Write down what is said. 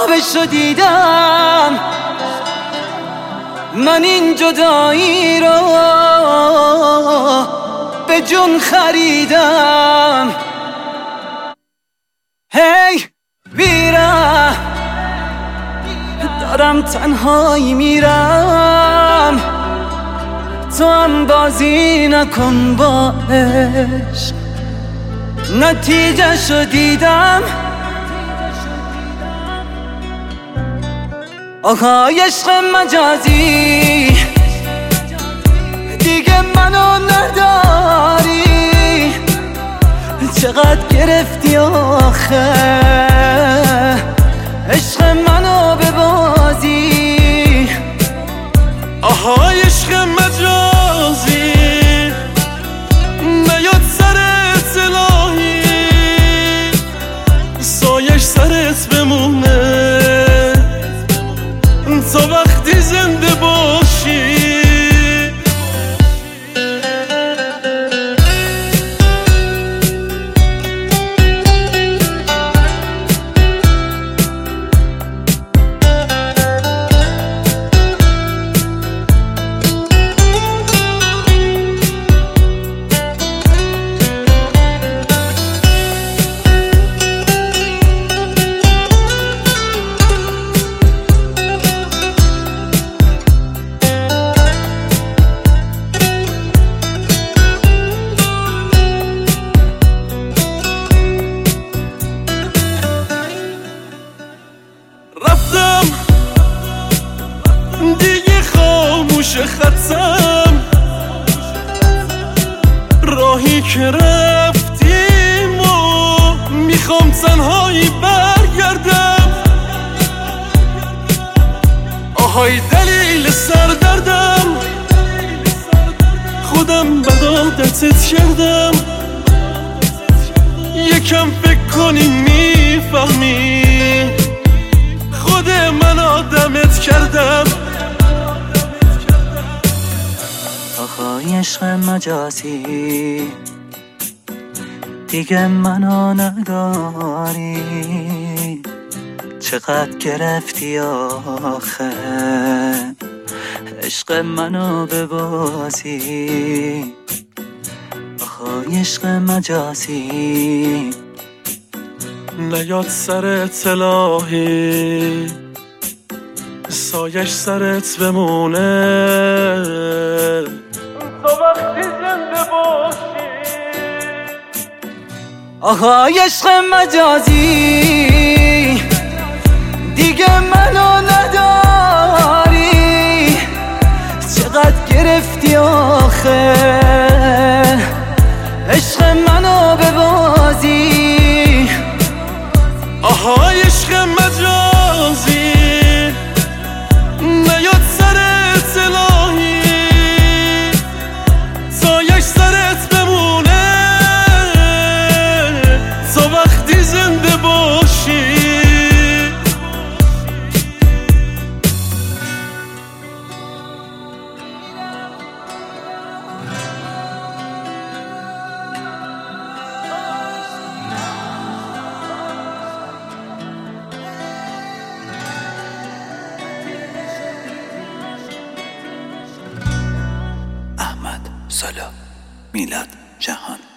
خوابشو دیدم، من این جدایی رو به جون خریدم. هی بیرم، دارم تنهایی میرم، تو هم بازی نکن با عشق. نتیجه شو دیدم، آهای عشق مجازی، دیگه منو نداری. چقدر گرفتی آخه عشق منو به بازی. آهای عشق مجازی، نیاد سرت الهی، سایش سرت بمونه تا وقتی زنده باشی. رفتم دیگه خاموش خطم، راهی که رفتیم و میخوام تنهایی برگردم. آهای دلیل سردردم، خودم بد عادتت کردم. یکم فکر کنی میفهمی خود من آدمت کردم. آهای عشق مجازی، دیگه منو نداری. چقدر گرفتی آخه عشق منو به بازی. آهای عشق مجازی، نیاد سرت الهی، سایش سرت بمونه تا وقتی زنده باشی. آهای عشق مجازی، دیگه منو نداری. چقدر گرفتی آخه عشق منو به بازی. آهای عشق مجازی، نیاد سرت الهی، سایش سرت بمونه تا وقتی زنده باشی. احمد سالا، میلاد جهان.